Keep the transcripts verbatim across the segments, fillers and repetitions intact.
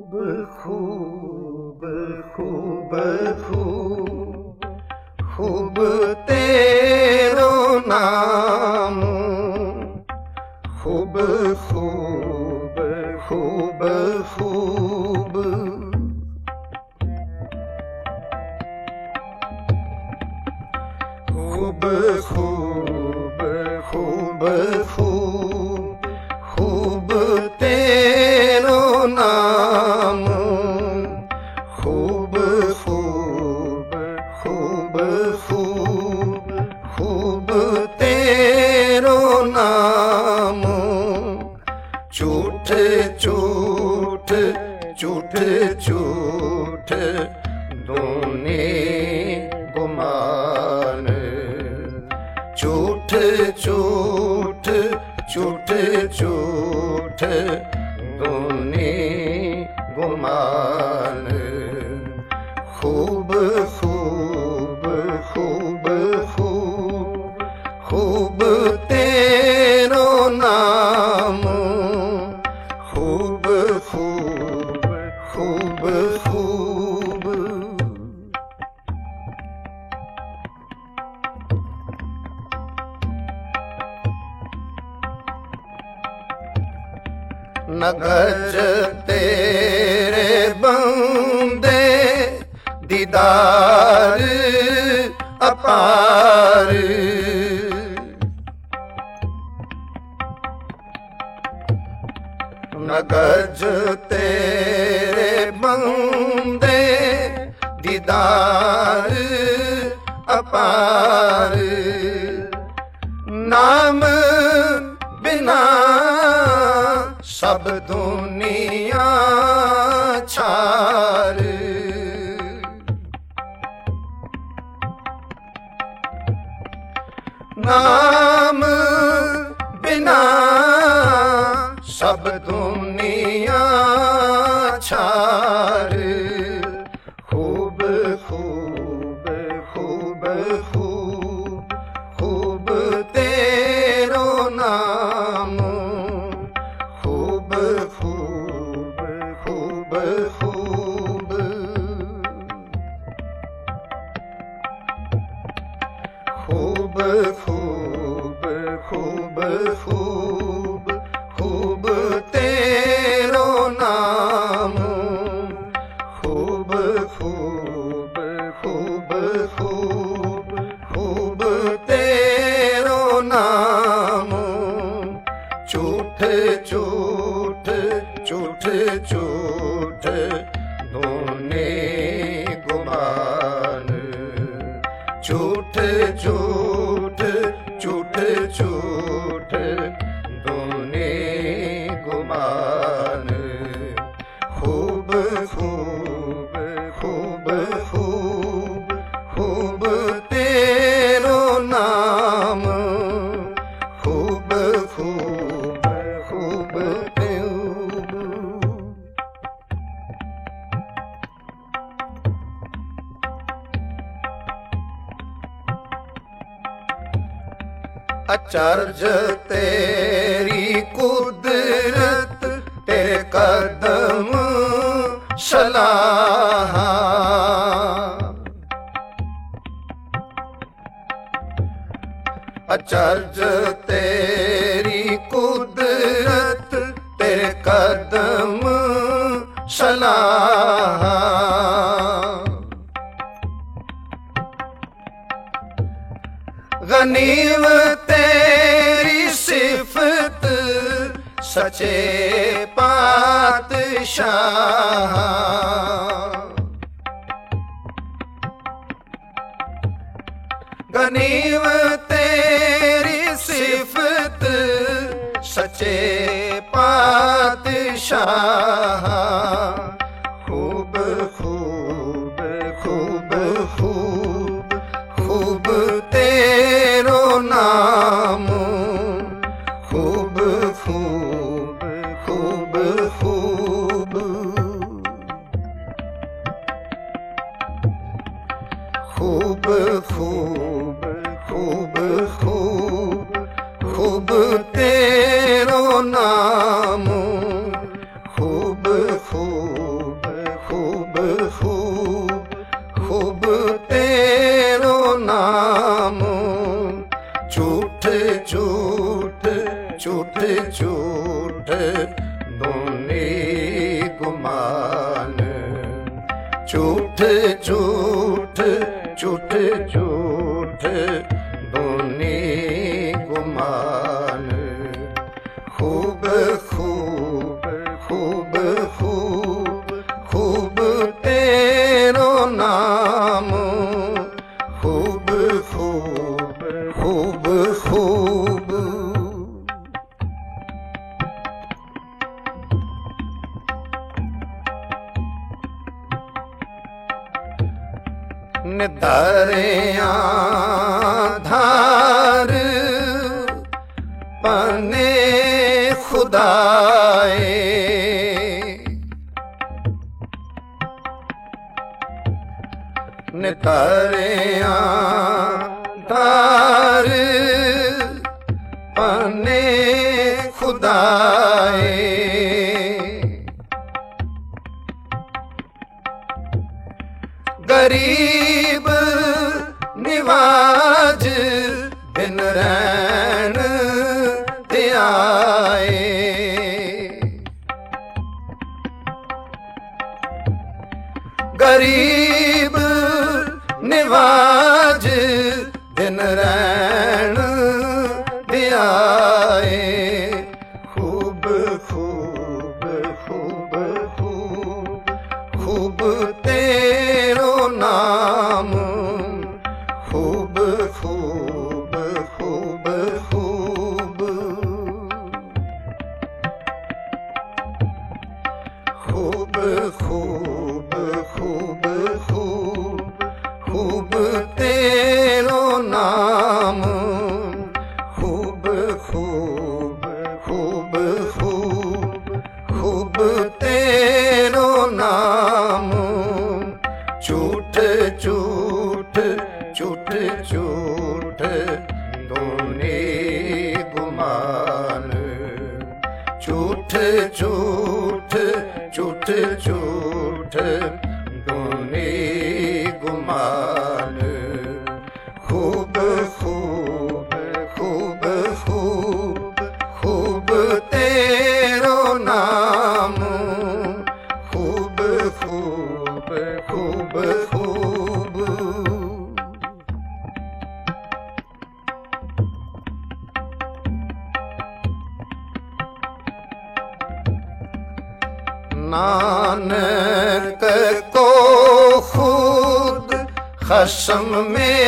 खूब खूब खूब खूब तेरो नाम, खूब खूब खूब खूब खूब खूब खूब खूब खूब तेरो नाम, खूब खूब खूब खूब खूब तेरो नाम। झूठ झूठ झूठ झूठ दूनी गुमान, झूठ झूठ झूठ झूठ दूनी गुमान। खूब खूब खूब खूब खूब तेरो नाम, खूब खूब खूब खूब न गज तेरे बंदे दीदार अपार, न गज तेरे बंदे दीदार अपार। नाम बिना सब दुनिया छार, नाम बिना सब दुनिया छार। खूब खूब खूब खूब खूब तेरो नाम, खूब खूब खूब खूब खूब खूब खूब खूब खूब तेरो नाम, खूब खूब खूब खूब खूब तेरो नाम। झूठ झूठ झूठ झूठ दूनी गुमान, झूठ झूठ झूठ झूठ दूनी गुमान। खूब खूब खूब खूब खूब तेरो नाम, खूब खूब खूब खूब अचरज तेरी कुदरत तेरे कदम सलाह, अचरज तेरी कुदरत तेरे कदम सलाह। गनीम तेरी सिफत सचे पातशाह, गनीम तेरी सिफत सचे पातशाह। खूब खूब खूब खूब खूब तेरो नाम, खूब खूब खूब खूब खूब खूब खूब खूब खूब तेरो नाम, खूब खूब गुमान, झूठ झूठ झूठ झूठ दूनी गुमान। खूब खूब खूब खूब खूब तेरो नाम, खूब खूब खूब खूब। निधारिया धार पने खुदाए, निधारिया धार पने खुदाए। गरीब निवाज बिन रैन ते आए, गरीब निवाज बिन रैन ते आए। खूब खूब खूब खूब खूब तेरो नाम, खूब खूब खूब खूब। खूब खूब खूब खूब खूब तेरो नाम, खूब खूब खूब खूब खूब तेरो नाम। झूठ झूठ झूठ झूठ दूनी गुमान, झूठ झूठ झूठ झूठ दूनी गुमान। खूब खूब खूब खूब खूब तेरो नाम, खूब खूब खूब खूब। नानक को खुद खस्म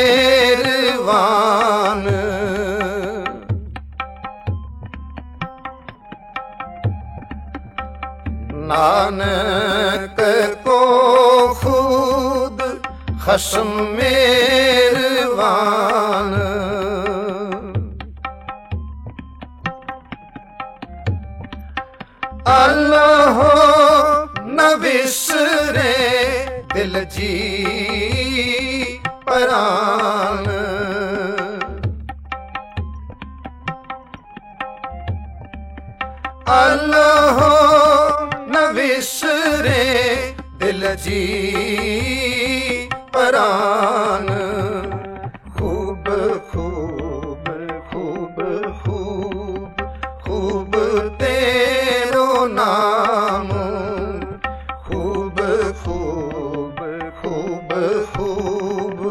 मेहरबान, नानक को खुद खस्म मेहरबान। अल्लाह न विसरे दिल जी परान, अल्लाह न विसरे दिल जी परान। खूब खूब खूब खूब खूब तेरो नाम, खूब खूब खूब खूब।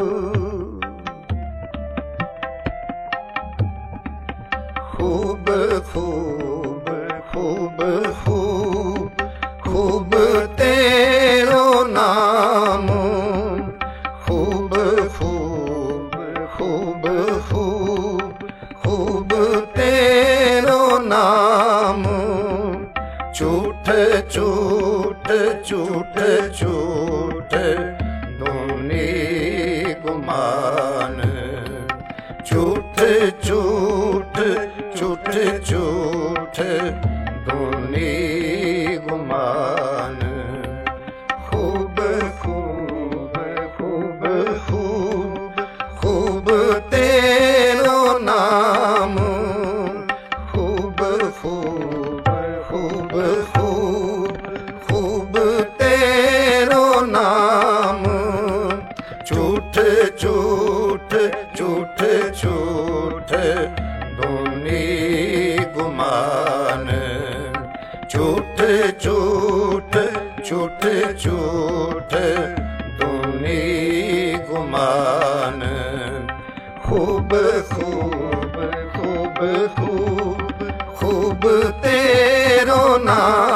खूब खूब खूब खूब खूब तेरो नाम, खूब खूब खूब खूब खूब तेरो नाम। झूठ झूठ झूठ झूठ दूनी गुमान, झूठ झूठ झूठ झूठ दूनी गुमान। खूब खूब खूब खूब खूब तेरो नाम, खूब खूब खूब खूब खूब तेरो नाम। झूठ झूठ झूठ झूठ दूनी गुमान, झूठ झूठ झूठ झूठ दूनी गुमान खूब खूब खूब खूब खूब तेरो नाम